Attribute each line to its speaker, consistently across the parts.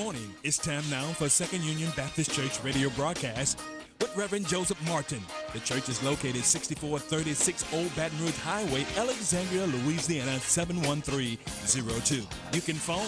Speaker 1: morning. It's time now for Second Union Baptist Church radio broadcast with Reverend Joseph Martin. The church is located 6436 Old Baton Rouge Highway, Alexandria, Louisiana 71302. You can phone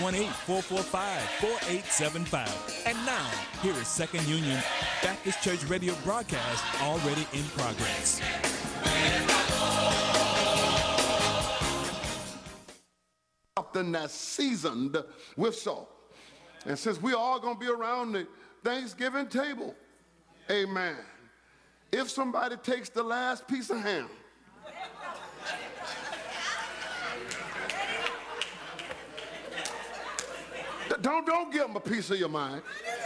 Speaker 1: 318-445-4875. And now, here is Second Union Baptist Church radio broadcast already in progress.
Speaker 2: Something that's seasoned with salt. And since we're all going to be around the Thanksgiving table, amen, if somebody takes the last piece of ham, don't give them a piece of your mind.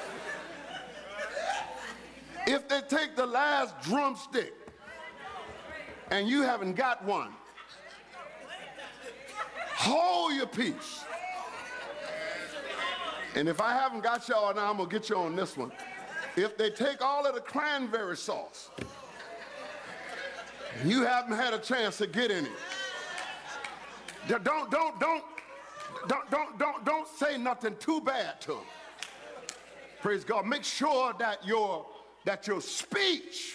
Speaker 2: If they take the last drumstick and you haven't got one, hold your peace. And if I haven't got y'all now, I'm going to get you on this one. If they take all of the cranberry sauce, and you haven't had a chance to get any, don't say nothing too bad to them. Praise God. Make sure that your speech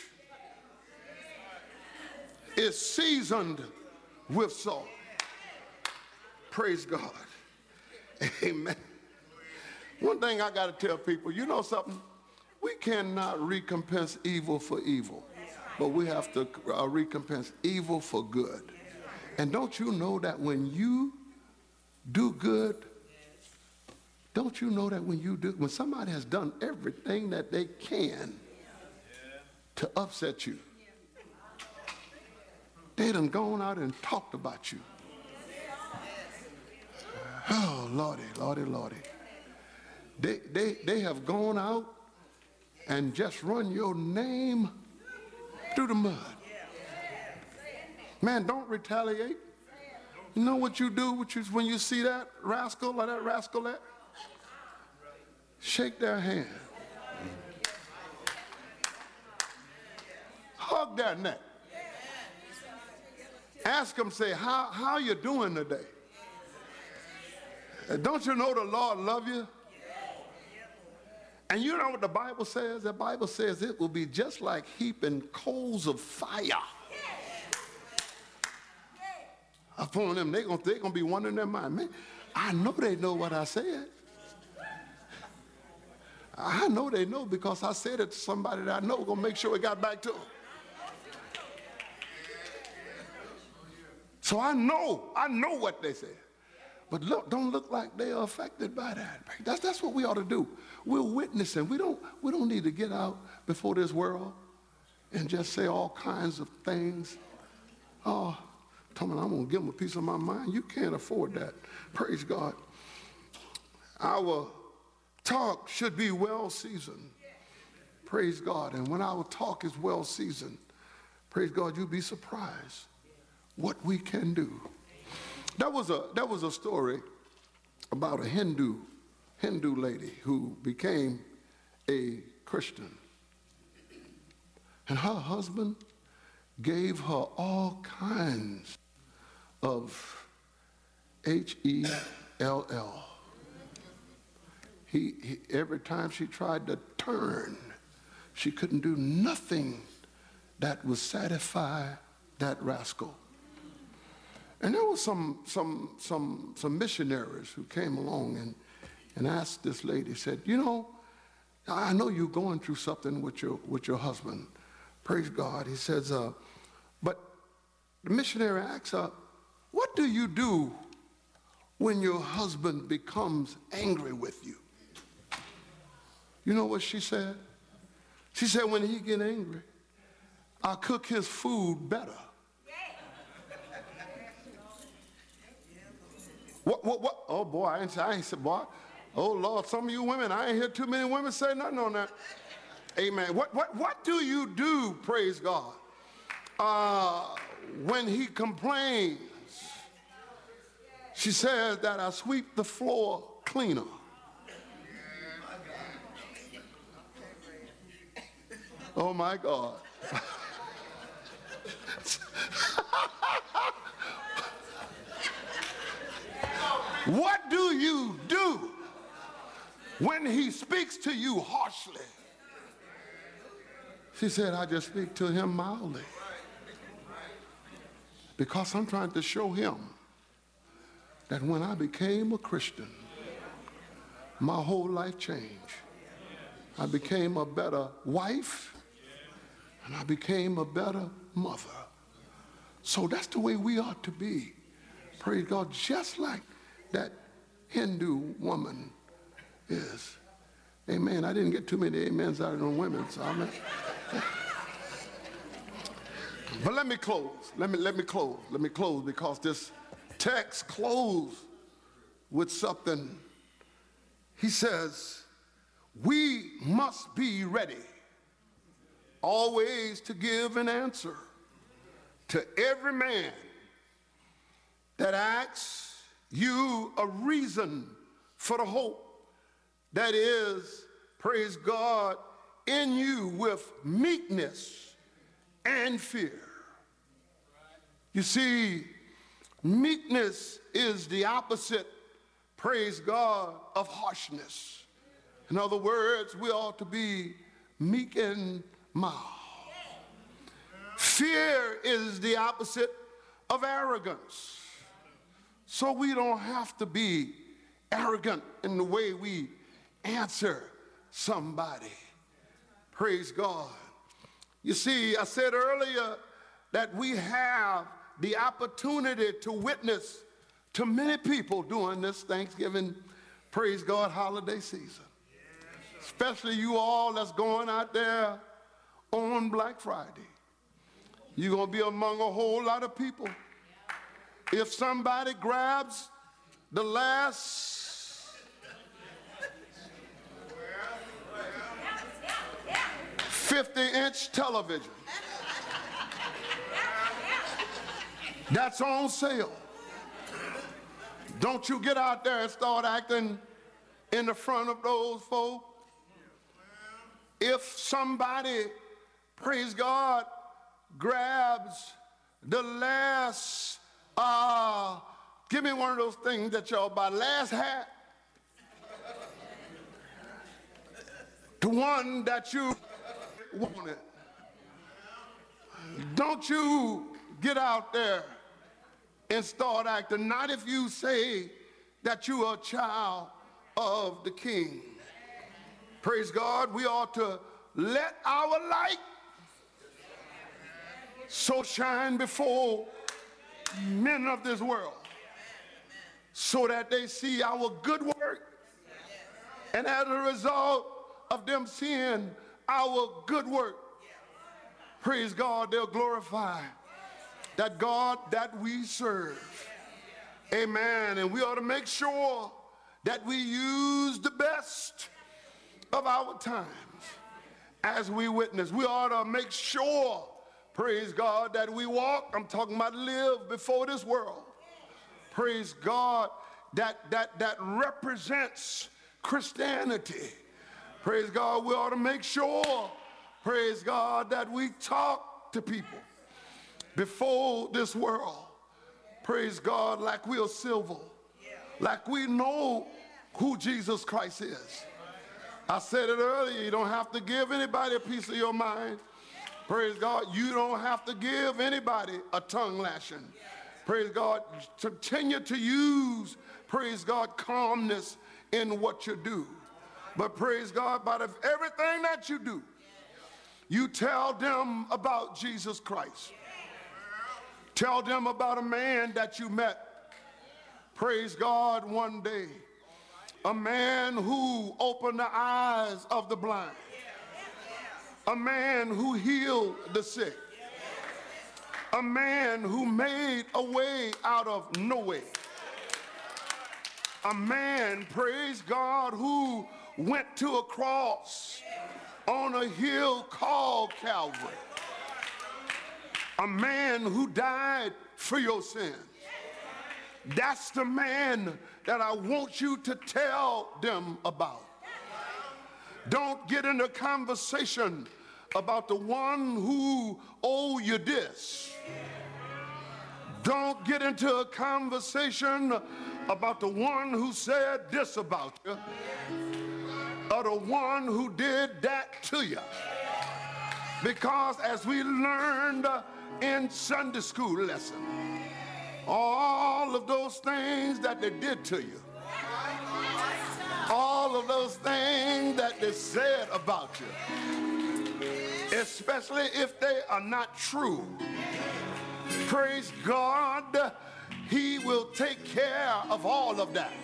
Speaker 2: is seasoned with salt. Praise God. Amen. One thing I got to tell people, you know something? We cannot recompense evil for evil, but we have to recompense evil for good. And don't you know that when you do good, don't you know that when somebody has done everything that they can to upset you, they done gone out and talked about you. Oh, Lordy, Lordy, Lordy. They have gone out and just run your name through the mud. Man, don't retaliate. You know what you do when you see that rascal or that rascalette? Shake their hand. Hug their neck. Ask them, say, how you doing today? Don't you know the Lord love you? And you know what the Bible says? The Bible says it will be just like heaping coals of fire upon them. They're gonna be wondering in their mind, man, I know they know what I said. I know they know because I said it to somebody that I know. We're gonna make sure it got back to them. So I know what they said. But look, don't look like they are affected by that. That's what we ought to do. We're witnessing. We don't need to get out before this world and just say all kinds of things. Oh, tell me, I'm going to give them a piece of my mind. You can't afford that. Praise God. Our talk should be well seasoned. Praise God. And when our talk is well seasoned, praise God, you'll be surprised what we can do. That was a story about a Hindu lady who became a Christian. And her husband gave her all kinds of H-E-L-L. He every time she tried to turn, she couldn't do nothing that would satisfy that rascal. And there were some missionaries who came along and asked this lady, said, you know, I know you're going through something with your husband. Praise God. He says, but the missionary asks her, what do you do when your husband becomes angry with you? You know what she said? She said, when he get angry, I cook his food better. What? Oh, boy, I ain't said, boy. Oh, Lord, some of you women, I ain't hear too many women say nothing on that. Amen. What do you do, praise God, when he complains? She says that I sweep the floor cleaner. Oh, my God. What do you do when he speaks to you harshly. She said, I just speak to him mildly because I'm trying to show him that when I became a Christian, my whole life changed. I became a better wife and I became a better mother. So that's the way we ought to be. Praise God, just like that Hindu woman is. Amen. I didn't get too many amens out of them women, so amen. But let me close. Let me close because this text closes with something. He says, we must be ready always to give an answer to every man that asks you a reason for the hope that is, praise God, in you with meekness and fear. You see, meekness is the opposite, praise God, of harshness. In other words, we ought to be meek and mild. Fear is the opposite of arrogance. So we don't have to be arrogant in the way we answer somebody. Praise God. You see, I said earlier that we have the opportunity to witness to many people during this Thanksgiving, praise God, holiday season. Especially you all that's going out there on Black Friday. You're going to be among a whole lot of people. If somebody grabs the last 50-inch television that's on sale, don't you get out there and start acting in the front of those folk. If somebody, praise God, grabs the last, give me one of those things that y'all buy, last hat, the one that you wanted. Don't you get out there and start acting, not if you say that you are a child of the King. Praise God, we ought to let our light so shine before men of this world so that they see our good work, and as a result of them seeing our good work, praise God, they'll glorify that God that we serve. Amen. And we ought to make sure that we use the best of our times as we witness. We ought to make sure, praise God, that we walk, I'm talking about live before this world, praise God, that represents Christianity. Praise God, we ought to make sure, praise God, that we talk to people before this world, praise God, like we are civil, like we know who Jesus Christ is. I said it earlier, you don't have to give anybody a piece of your mind. Praise God, you don't have to give anybody a tongue lashing. Praise God, continue to use, praise God, calmness in what you do. But praise God, but if everything that you do, you tell them about Jesus Christ. Tell them about a man that you met, praise God, one day. A man who opened the eyes of the blind. A man who healed the sick. A man who made a way out of no way. A man, praise God, who went to a cross on a hill called Calvary. A man who died for your sins. That's the man that I want you to tell them about. Don't get in a conversation about the one who owe you this. Don't get into a conversation about the one who said this about you. the one who did that to you. Because as we learned in Sunday school lesson, all of those things that they did to you, all of those things that they said about you, especially if they are not true, praise God, he will take care of all of that.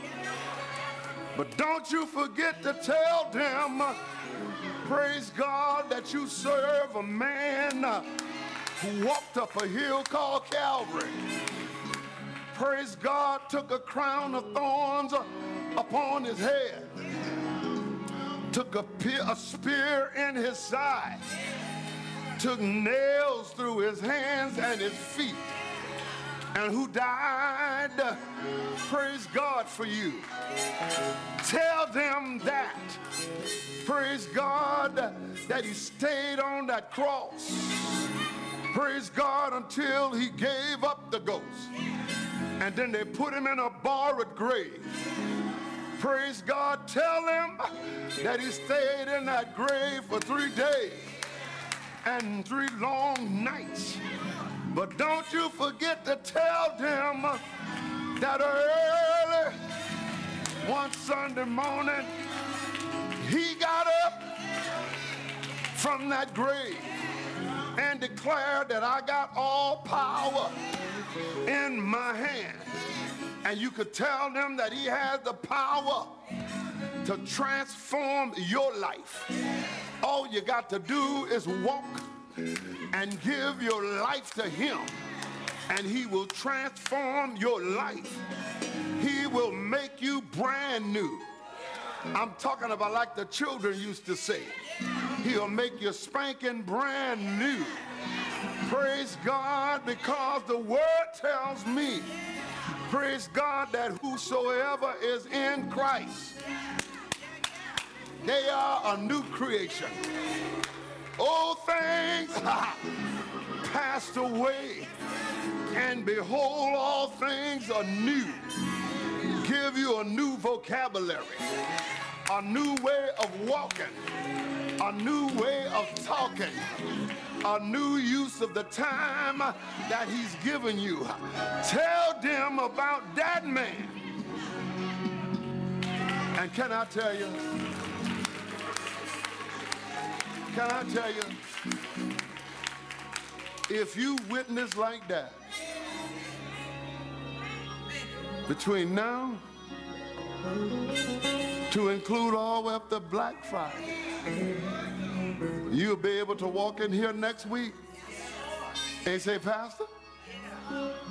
Speaker 2: But don't you forget to tell them, praise God, that you serve a man who walked up a hill called Calvary. Praise God, took a crown of thorns upon his head, took a spear in his side, took nails through his hands and his feet, and who died, praise God, for you. Tell them that, praise God, that he stayed on that cross, praise God, until he gave up the ghost. And then they put him in a borrowed grave. Praise God, tell him that he stayed in that grave for 3 days and 3 long nights. But don't you forget to tell them that early one Sunday morning, he got up from that grave and declared that I got all power in my hand. And you could tell them that he has the power to transform your life. All you got to do is walk and give your life to him, and he will transform your life. He will make you brand new. I'm talking about like the children used to say, he'll make you spanking brand new. Praise God, because the word tells me, praise God, that whosoever is in Christ, they are a new creation. Old things passed away, and behold, all things are new. Give you a new vocabulary, a new way of walking, a new way of talking, a new use of the time that he's given you. Tell them about that man. And can I tell you, if you witness like that, between now to include all the way up to Black Friday, you'll be able to walk in here next week and say, Pastor,